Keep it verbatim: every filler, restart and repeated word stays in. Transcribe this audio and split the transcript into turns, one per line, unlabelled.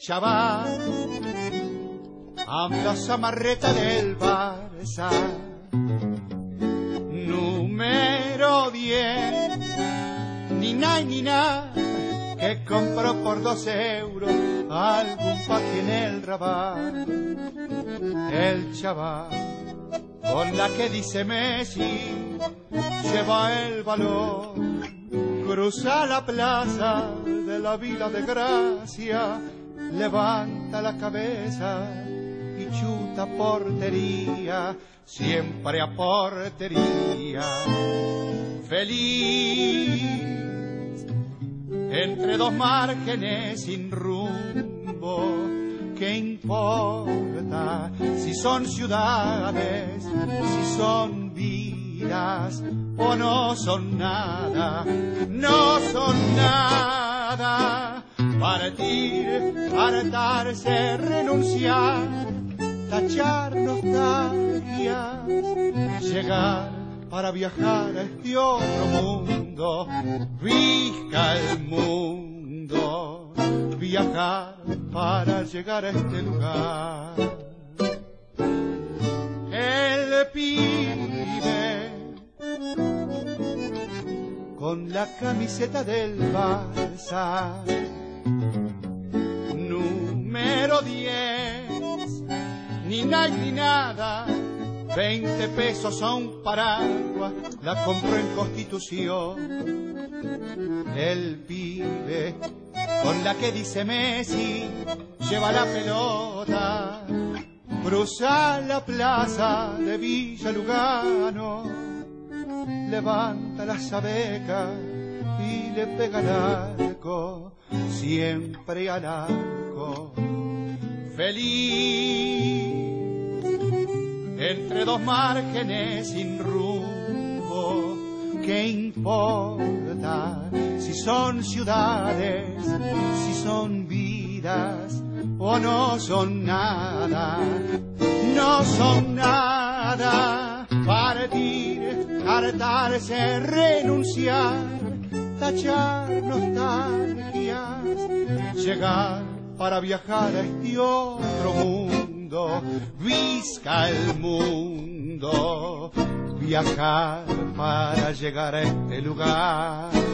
chaval, anda zamarreta del Barça, número diez, ni na ni na, que compró por dos euros algún paqui en el Raval. El chaval, con la que dice Messi, lleva el balón, cruza la plaza de la Vila de Gracia, levanta la cabeza y chuta portería, siempre a portería. Feliz, entre dos márgenes sin rumbo, ¿qué importa si son ciudades, si son vidas o no son nada? No son nada. Partir, hartarse, renunciar, tachar nostalgias, llegar para viajar a este otro mundo, visca el mundo, viajar para llegar a este lugar. El pibe con la camiseta del Barça, número diez, ni nada ni nada, veinte pesos a un paraguas, la compró en Constitución. El pibe con la que dice Messi, lleva la pelota, cruza la plaza de Villa Lugano, levanta la sabeca y le pega al arco, siempre al arco. Feliz, entre dos márgenes sin rumbo, ¿qué importa si son ciudades, si son vidas o no son nada? No son nada. Partir, hartarse, renunciar, tachar nostalgias, llegar para viajar a este otro mundo, visca el mundo, viajar para llegar a este lugar.